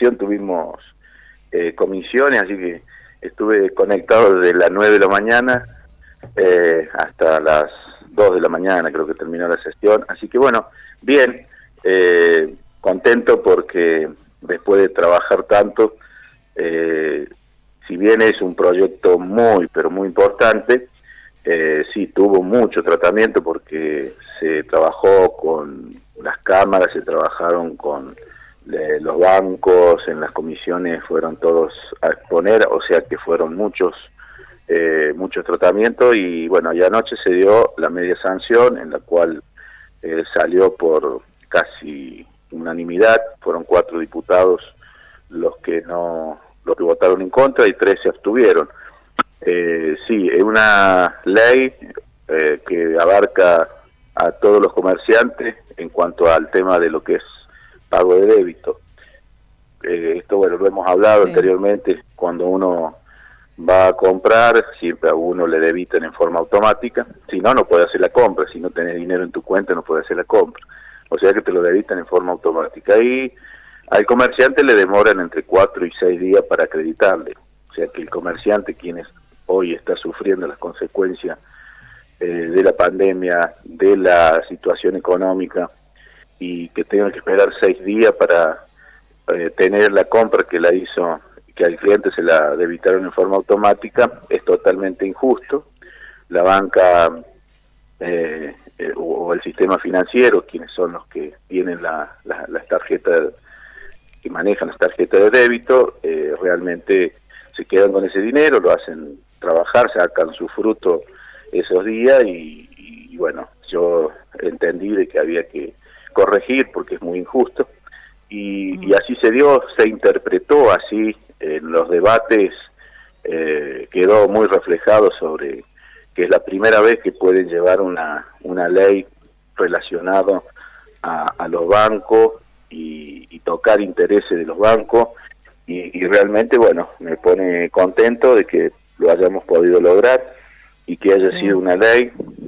sesión tuvimos comisiones, así que estuve conectado desde las 9 de la mañana hasta las 2 de la mañana, creo que terminó la sesión. Así que bueno, bien, contento porque después de trabajar tanto, si bien es un proyecto muy, pero muy importante, sí tuvo mucho tratamiento porque se trabajó con las cámaras, se trabajaron con los bancos, en las comisiones fueron todos a exponer, o sea que fueron muchos tratamientos y bueno, ya anoche se dio la media sanción en la cual salió por casi unanimidad, fueron 4 diputados los que votaron en contra y 3 se abstuvieron. Sí, es una ley que abarca a todos los comerciantes en cuanto al tema de lo que es pago de débito. Esto, bueno, lo hemos hablado anteriormente, cuando uno va a comprar, siempre a uno le debitan en forma automática, si no, no puede hacer la compra, si no tenés dinero en tu cuenta no puede hacer la compra, o sea que te lo debitan en forma automática, y al comerciante le demoran entre 4 y 6 días para acreditarle, o sea que el comerciante, quien hoy está sufriendo las consecuencias de la pandemia, de la situación económica, y que tenga que esperar 6 días para tener la compra que la hizo, que al cliente se la debitaron en forma automática, es totalmente injusto. La banca o el sistema financiero, quienes son los que tienen las tarjetas, que manejan las tarjetas de débito, realmente se quedan con ese dinero, lo hacen trabajar, sacan su fruto esos días y bueno, yo entendí de que había que corregir porque es muy injusto y así se dio, se interpretó así en los debates, quedó muy reflejado sobre que es la primera vez que pueden llevar una ley relacionada a los bancos y tocar intereses de los bancos y realmente, bueno, me pone contento de que lo hayamos podido lograr y que haya sido una ley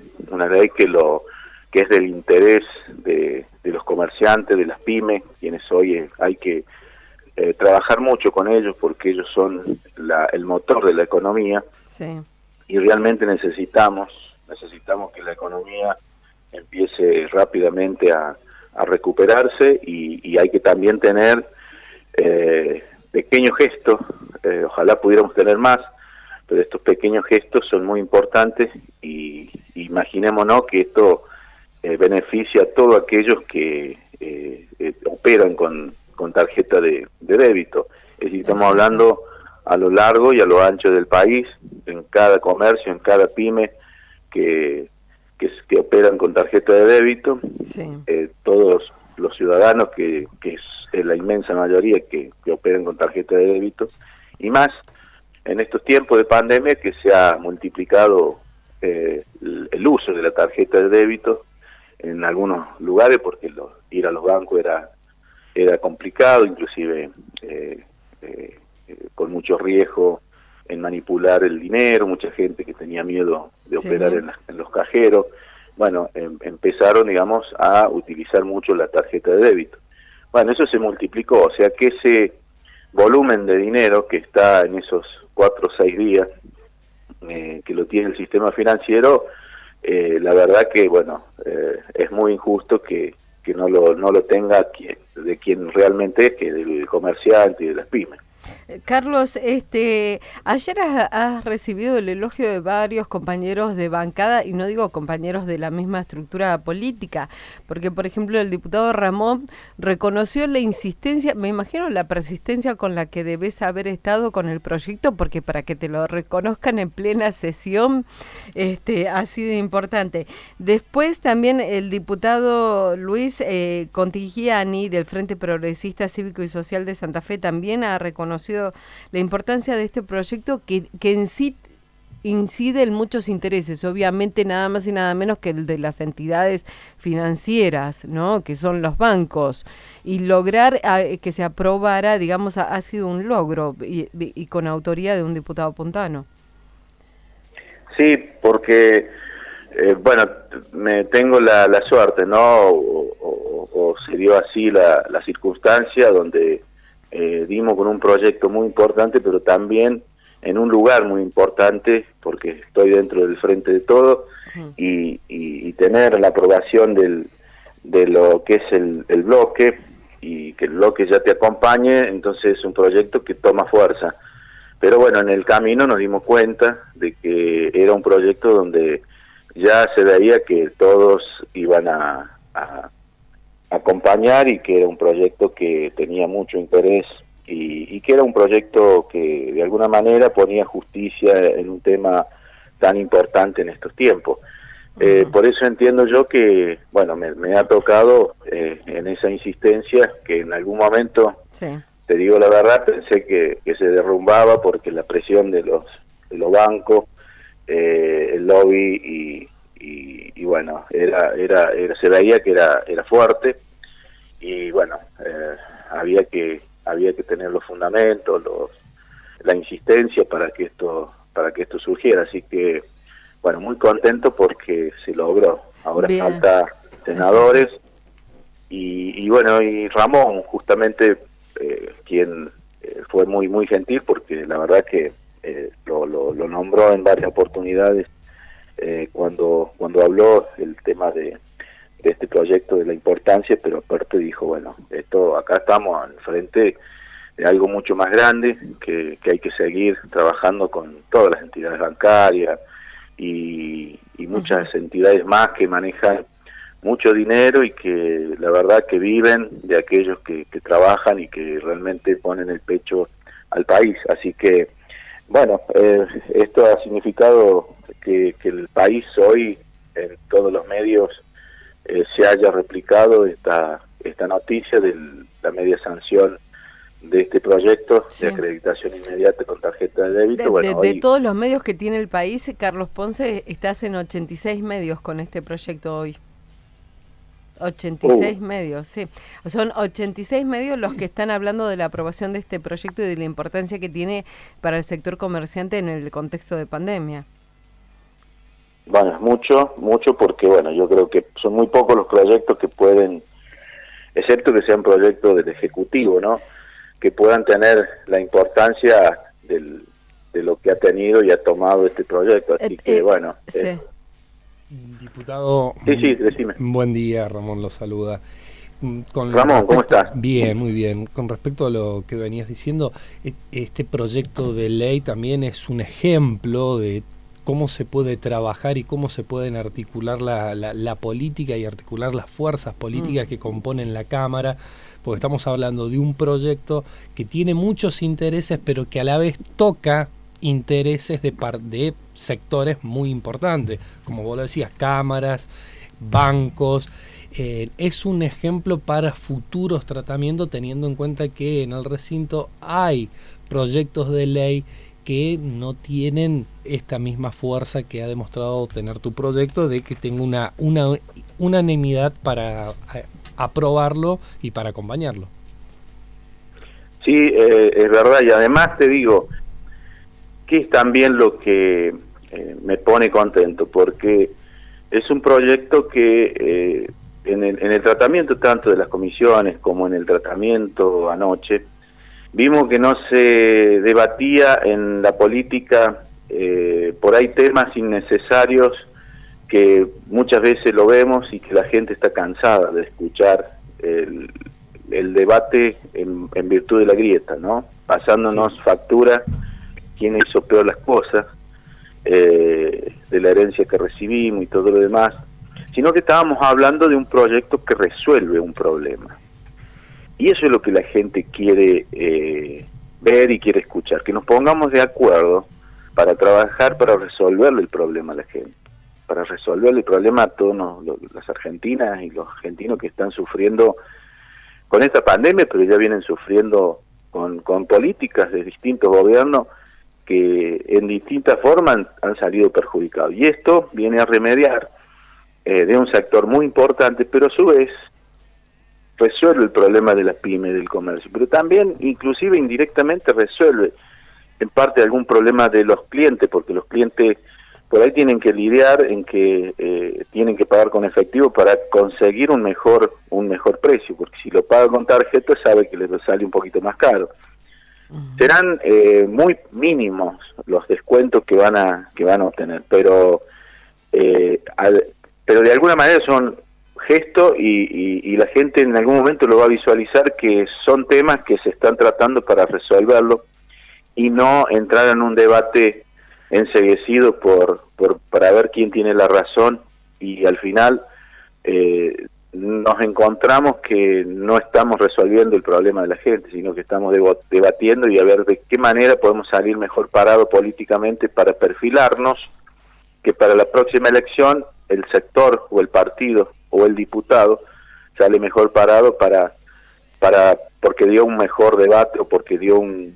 que es del interés de los comerciantes, de las pymes, quienes hoy hay que trabajar mucho con ellos porque ellos son el motor de la economía y realmente necesitamos que la economía empiece rápidamente a recuperarse y hay que también tener pequeños gestos, ojalá pudiéramos tener más, pero estos pequeños gestos son muy importantes y imaginémonos que esto beneficia a todos aquellos que operan con tarjeta de débito. Es decir, estamos hablando a lo largo y a lo ancho del país, en cada comercio, en cada pyme que operan con tarjeta de débito, todos los ciudadanos que es la inmensa mayoría que operan con tarjeta de débito, y más en estos tiempos de pandemia que se ha multiplicado el uso de la tarjeta de débito en algunos lugares porque ir a los bancos era complicado, inclusive con mucho riesgo en manipular el dinero, mucha gente que tenía miedo de operar en los cajeros. Bueno, empezaron, digamos, a utilizar mucho la tarjeta de débito. Bueno, eso se multiplicó, o sea que ese volumen de dinero que está en esos 4 o 6 días que lo tiene el sistema financiero, la verdad que, bueno, es muy injusto que no lo tenga de quien realmente es, que del comerciante y de las pymes. Carlos, ayer has recibido el elogio de varios compañeros de bancada, y no digo compañeros de la misma estructura política, porque por ejemplo el diputado Ramón reconoció la insistencia, me imagino la persistencia con la que debes haber estado con el proyecto, porque para que te lo reconozcan en plena sesión ha sido importante. Después también el diputado Luis Contigiani del Frente Progresista Cívico y Social de Santa Fe también ha reconocido la importancia de este proyecto que en sí incide en muchos intereses, obviamente nada más y nada menos que el de las entidades financieras, ¿no?, que son los bancos, y lograr que se aprobara, digamos, ha sido un logro y con autoría de un diputado puntano. Sí, porque bueno, tengo la suerte, ¿no? O se dio así la circunstancia donde dimos con un proyecto muy importante, pero también en un lugar muy importante, porque estoy dentro del Frente de Todo, y tener la aprobación de lo que es el bloque, y que el bloque ya te acompañe, entonces es un proyecto que toma fuerza. Pero bueno, en el camino nos dimos cuenta de que era un proyecto donde ya se veía que todos iban a acompañar, y que era un proyecto que tenía mucho interés, y que era un proyecto que de alguna manera ponía justicia en un tema tan importante en estos tiempos. Por eso entiendo yo que, bueno, me ha tocado en esa insistencia, que en algún momento, te digo la verdad, pensé que se derrumbaba porque la presión de los bancos, el lobby, y bueno, se veía que era fuerte, y bueno, había que tener los fundamentos, la insistencia para que esto surgiera. Así que bueno, muy contento porque se logró. Ahora falta senadores, y bueno, y Ramón justamente, quien fue muy gentil, porque la verdad que lo nombró en varias oportunidades cuando habló el tema de este proyecto, de la importancia, pero aparte dijo, bueno, acá estamos al frente de algo mucho más grande, que hay que seguir trabajando con todas las entidades bancarias y muchas entidades más que manejan mucho dinero, y que la verdad que viven de aquellos que trabajan y que realmente ponen el pecho al país. Así que bueno, esto ha significado que el país hoy, en todos los medios, se haya replicado esta noticia de la media sanción de este proyecto de acreditación inmediata con tarjeta de débito. De todos los medios que tiene el país, Carlos Ponce, estás en 86 medios con este proyecto hoy. 86 medios, sí. Son 86 medios los que están hablando de la aprobación de este proyecto y de la importancia que tiene para el sector comerciante en el contexto de pandemia. Bueno, es mucho, porque bueno, yo creo que son muy pocos los proyectos que pueden, excepto que sean proyectos del Ejecutivo, ¿no?, que puedan tener la importancia de lo que ha tenido y ha tomado este proyecto. Así que bueno. Diputado, sí, decime. Buen día, Ramón lo saluda. Ramón, ¿cómo estás? Bien, muy bien. Con respecto a lo que venías diciendo, este proyecto de ley también es un ejemplo de cómo se puede trabajar y cómo se pueden articular la política y articular las fuerzas políticas que componen la Cámara, porque estamos hablando de un proyecto que tiene muchos intereses, pero que a la vez toca intereses de sectores muy importantes, como vos lo decías, cámaras, bancos. Es un ejemplo para futuros tratamientos, teniendo en cuenta que en el recinto hay proyectos de ley que no tienen esta misma fuerza que ha demostrado tener tu proyecto, de que tenga una unanimidad para aprobarlo y para acompañarlo. Sí, es verdad, y además te digo que es también lo que me pone contento, porque es un proyecto que en el tratamiento tanto de las comisiones como en el tratamiento anoche, vimos que no se debatía en la política por ahí temas innecesarios que muchas veces lo vemos y que la gente está cansada de escuchar el debate en virtud de la grieta, ¿no? Pasándonos factura quién hizo peor las cosas, de la herencia que recibimos y todo lo demás, sino que estábamos hablando de un proyecto que resuelve un problema. Y eso es lo que la gente quiere ver y quiere escuchar, que nos pongamos de acuerdo para trabajar para resolverle el problema a la gente, para resolverle el problema a todas las argentinas y los argentinos que están sufriendo con esta pandemia, pero ya vienen sufriendo con políticas de distintos gobiernos que en distintas formas han salido perjudicados. Y esto viene a remediar de un sector muy importante, pero a su vez resuelve el problema de las pymes, del comercio, pero también inclusive indirectamente resuelve en parte algún problema de los clientes, porque los clientes por ahí tienen que lidiar en que tienen que pagar con efectivo para conseguir un mejor precio, porque si lo paga con tarjeta sabe que les sale un poquito más caro. Serán muy mínimos los descuentos que van a obtener, pero de alguna manera son gestos y la gente en algún momento lo va a visualizar que son temas que se están tratando para resolverlo y no entrar en un debate enceguecido para ver quién tiene la razón, y al final nos encontramos que no estamos resolviendo el problema de la gente, sino que estamos debatiendo y a ver de qué manera podemos salir mejor parado políticamente para perfilarnos, que para la próxima elección el sector o el partido o el diputado sale mejor parado porque dio un mejor debate o porque dio un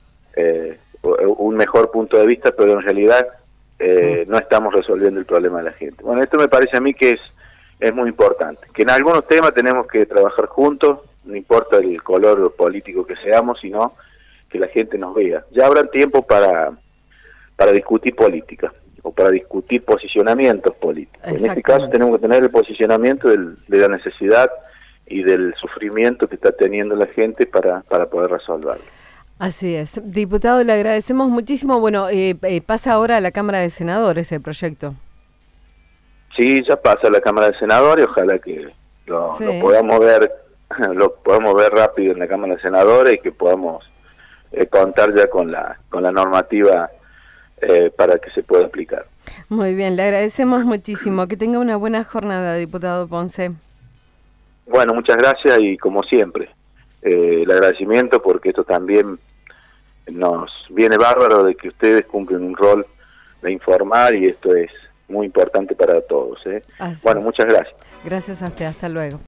mejor punto de vista, pero en realidad no estamos resolviendo el problema de la gente. Bueno, esto me parece a mí que es muy importante, que en algunos temas tenemos que trabajar juntos, no importa el color político que seamos, sino que la gente nos vea. Ya habrá tiempo para discutir política o para discutir posicionamientos políticos. En este caso tenemos que tener el posicionamiento de la necesidad y del sufrimiento que está teniendo la gente para poder resolverlo. Así es. Diputado, le agradecemos muchísimo. Bueno, pasa ahora a la Cámara de Senadores el proyecto. Sí, ya pasa a la Cámara de Senadores, ojalá que lo podamos ver rápido en la Cámara de Senadores y que podamos contar ya con la normativa para que se pueda aplicar. Muy bien, le agradecemos muchísimo. Que tenga una buena jornada, diputado Ponce. Bueno, muchas gracias y como siempre, el agradecimiento porque esto también nos viene bárbaro de que ustedes cumplen un rol de informar y esto es muy importante para todos. Bueno, muchas gracias. Gracias a usted, hasta luego.